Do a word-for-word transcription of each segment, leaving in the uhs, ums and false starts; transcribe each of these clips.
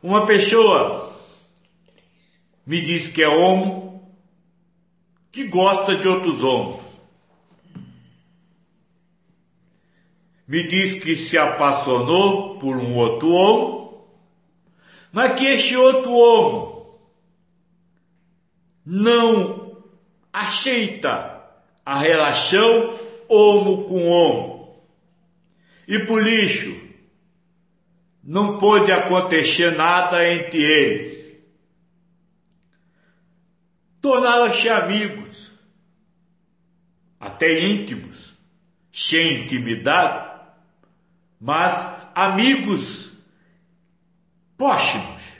Uma pessoa me diz que é homo, que gosta de outros homos. Me diz que se apaixonou por um outro homo, mas que este outro homo não aceita a relação homo com homo. E por isso, não pôde acontecer nada entre eles. Tornaram-se amigos, até íntimos, sem intimidade, mas amigos próximos.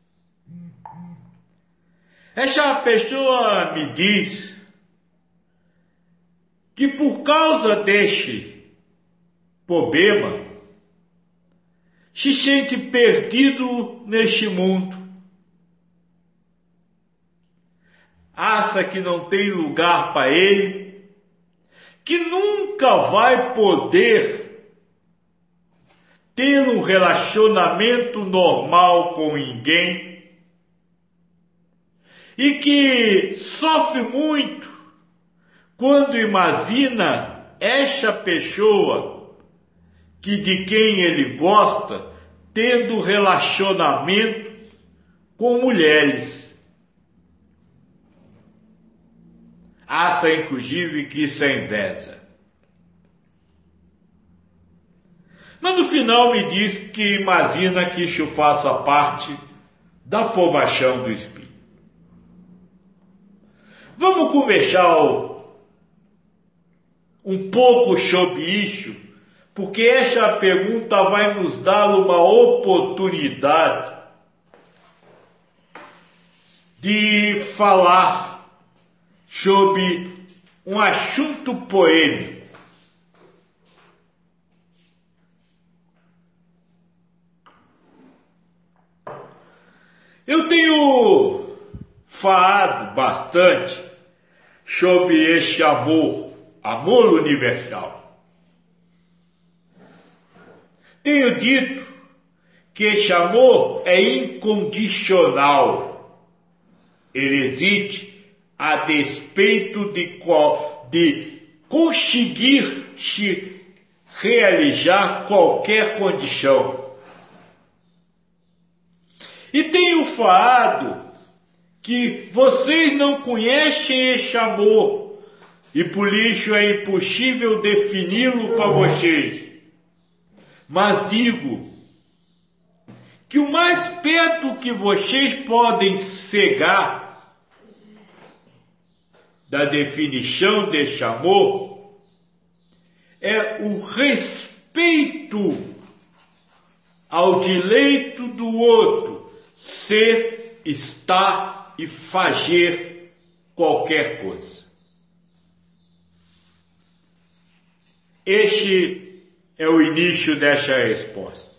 Essa pessoa me diz que por causa deste problema, se sente perdido neste mundo. Acha que não tem lugar para ele, que nunca vai poder ter um relacionamento normal com ninguém e que sofre muito quando imagina esta pessoa que de quem ele gosta tendo relacionamento com mulheres. Acha inclusive que isso é inveja. Mas no final me diz que imagina que isso faça parte da provação do Espírito. Vamos conversar um pouco sobre isso, porque essa pergunta vai nos dar uma oportunidade de falar sobre um assunto polêmico. Eu tenho falado bastante sobre este amor, amor universal. Tenho dito que este amor é incondicional. Ele existe a despeito de, de conseguir se realizar qualquer condição. E tenho falado que vocês não conhecem este amor e por isso é impossível defini-lo para vocês. Mas digo que o mais perto que vocês podem chegar da definição deste amor é o respeito ao direito do outro ser, estar e fazer qualquer coisa. Este é o início desta resposta.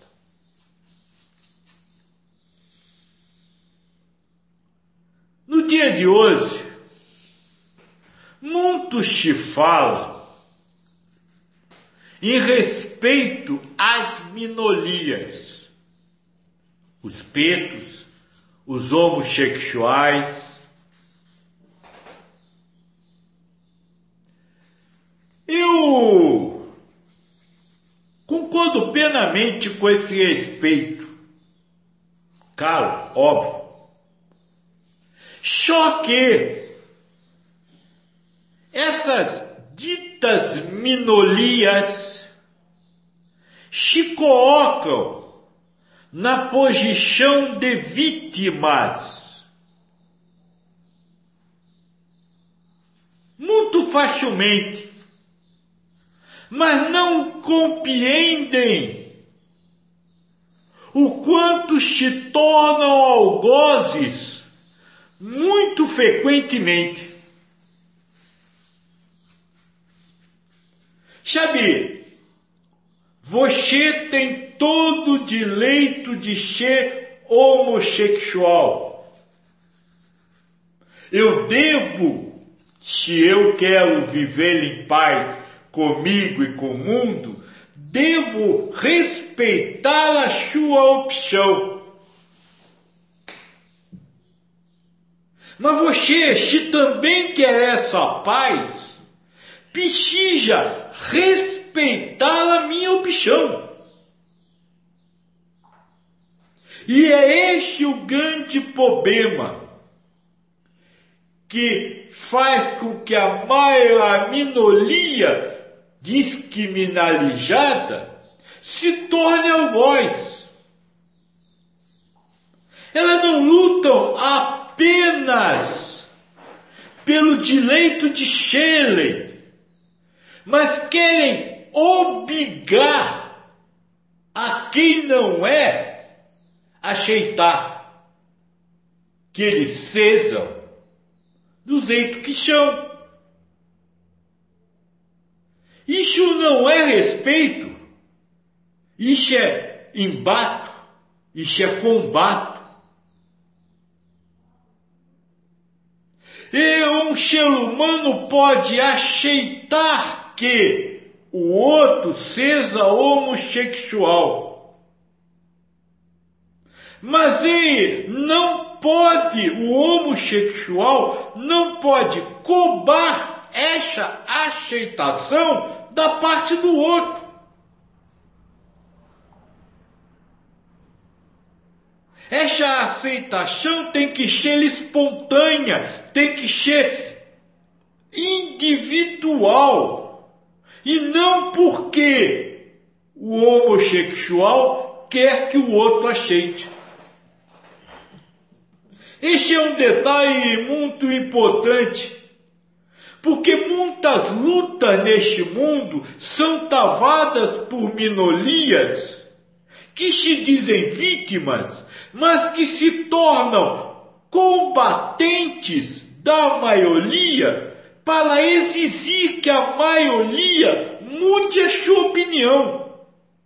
No dia de hoje, muito se fala em respeito às minorias, os pretos, os homossexuais. Eu concordo plenamente com esse respeito. Claro, óbvio. Só que essas ditas minorias se colocam na posição de vítimas muito facilmente, mas não compreendem o quanto se tornam algozes muito frequentemente. Sabe, você tem todo o direito de ser homossexual. Eu devo, se eu quero viver em paz comigo e com o mundo, devo respeitar a sua opção. Mas você, se também quer essa paz, precisa respeitar a minha opção. E é este o grande problema que faz com que a maior a minoria descriminalizada se torne algoz. Elas não lutam apenas pelo direito de serem, mas querem obrigar a quem não é a aceitar que eles sejam do jeito que são. Isso não é respeito, isso é embate, isso é combate. E um ser humano pode aceitar que o outro seja homossexual, mas ele não pode, o homossexual não pode cobrar essa aceitação da parte do outro. Essa aceitação tem que ser espontânea, tem que ser individual, e não porque o homossexual quer que o outro aceite. Esse é um detalhe muito importante, porque muitas lutas neste mundo são travadas por minorias que se dizem vítimas, mas que se tornam combatentes da maioria para exigir que a maioria mude a sua opinião.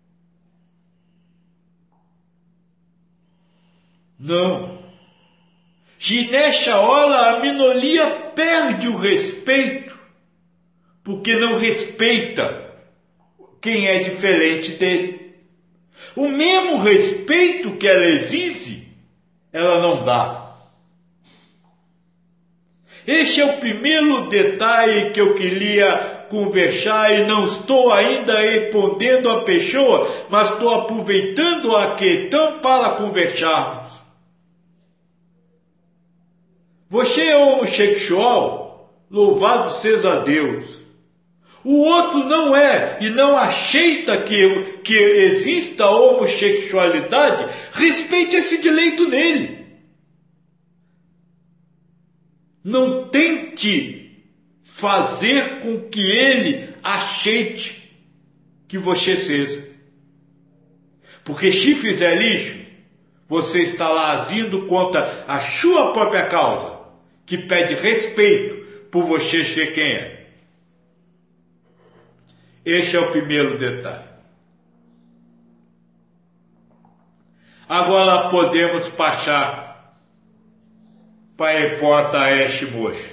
Não. Se nessa hora a minoria perde o respeito, porque não respeita quem é diferente dele. O mesmo respeito que ela exige, ela não dá. Este é o primeiro detalhe que eu queria conversar, e não estou ainda respondendo a pessoa, mas estou aproveitando a questão para conversarmos. Você é homossexual? Louvado seja Deus. O outro não é e não aceita que, que exista homossexualidade, respeite esse direito nele. Não tente fazer com que ele aceite que você seja. Porque se fizer isso, você estará agindo contra a sua própria causa, que pede respeito por você ser quem é. Este é o primeiro detalhe. Agora podemos passar para a hipótese este moço.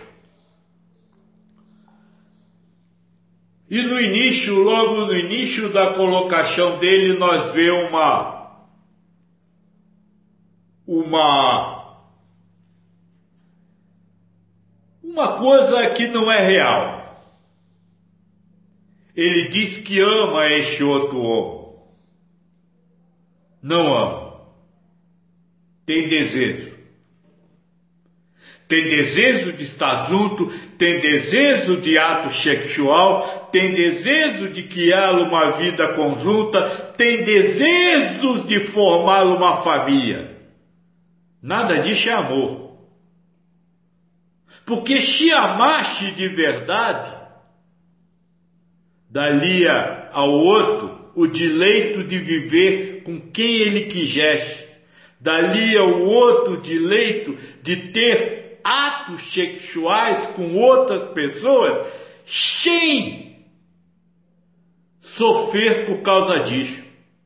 E no início, logo no início da colocação dele, nós vemos uma, uma, uma coisa que não é real. Ele diz que ama este outro homem. Não ama. Tem desejo. Tem desejo de estar junto, tem desejo de ato sexual, tem desejo de criar uma vida conjunta, tem desejos de formar uma família. Nada disso é amor. Porque se amasse de verdade, daria ao outro o direito de viver com quem ele quisesse, daria ao outro o direito de ter atos sexuais com outras pessoas sem sofrer por causa disso.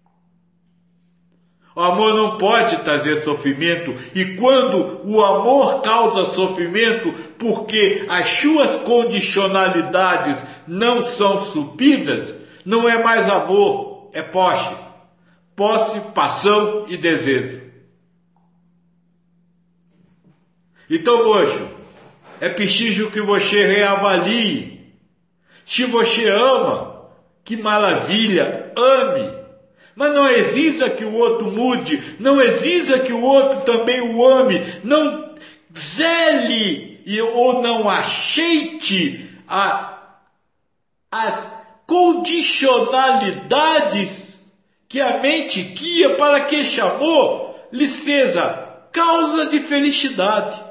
O amor não pode trazer sofrimento, e quando o amor causa sofrimento porque as suas condicionalidades não são supridas, não é mais amor, é posse. Posse, paixão e desejo. Então, moço, é preciso que você reavalie. Se você ama, que maravilha, ame. Mas não exija que o outro mude, não exija que o outro também o ame, não zele ou não aceite a, as condicionalidades que a mente guia para que esse amor lhe seja causa de felicidade.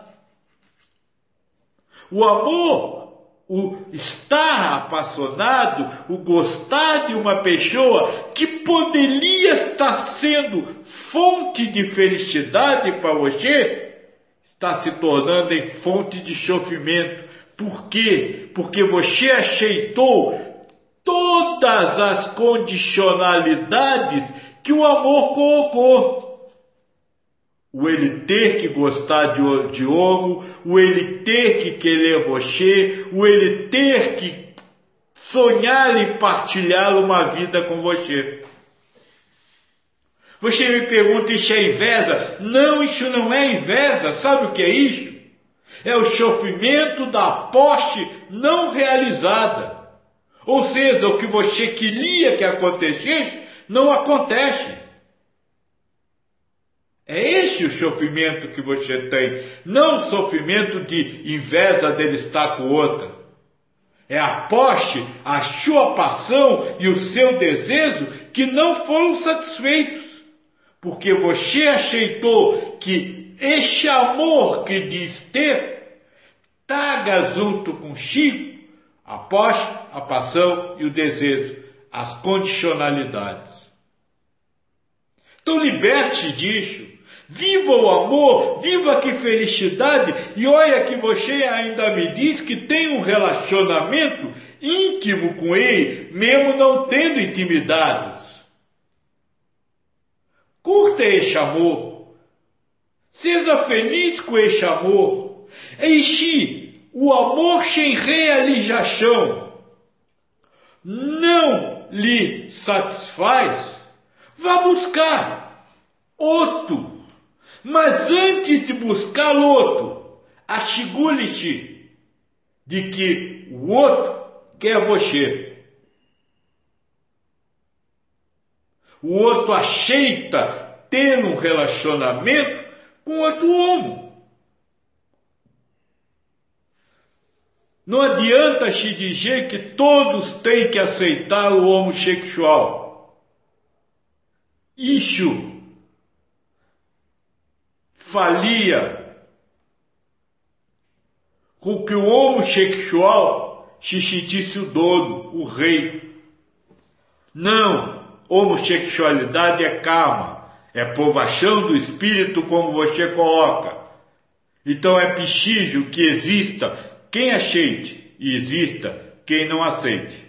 O amor, o estar apaixonado, o gostar de uma pessoa que poderia estar sendo fonte de felicidade para você, está se tornando em fonte de sofrimento. Por quê? Porque você aceitou todas as condicionalidades que o amor colocou. O ele ter que gostar de, de homo, o ele ter que querer você, o ele ter que sonhar e partilhar uma vida com você. Você me pergunta, isso é inveja? Não, isso não é inveja. Sabe o que é isso? É o sofrimento da posse não realizada. Ou seja, o que você queria que acontecesse, não acontece. É esse o sofrimento que você tem, não o sofrimento de inveja dele estar com outra. É a posse, a sua paixão e o seu desejo que não foram satisfeitos. Porque você aceitou que este amor que diz ter, traga junto consigo a posse, a paixão e o desejo, as condicionalidades. Então liberte disso. Viva o amor, viva que felicidade. E olha que você ainda me diz que tem um relacionamento íntimo com ele, mesmo não tendo intimidades. Curta este amor. Seja feliz com este amor. Este, o amor sem realização não lhe satisfaz, vá buscar outro. Mas antes de buscar outro, assegure-se de que o outro quer você. O outro aceita ter um relacionamento com outro homem. Não adianta se dizer que todos têm que aceitar o homossexual. Isso falia com que o homossexual se sentisse o dono, o rei. Não, homossexualidade é karma, é provação do espírito, como você coloca. Então é preciso que exista quem aceite e exista quem não aceite.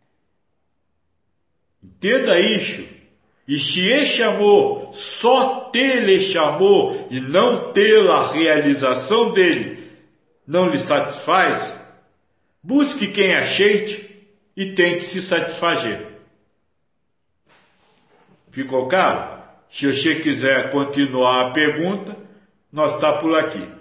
Entenda isso. E se este amor, só ter este amor e não ter a realização dele, não lhe satisfaz, busque quem aceite e tente se satisfazer. Ficou claro? Se você quiser continuar a pergunta, nós está por aqui.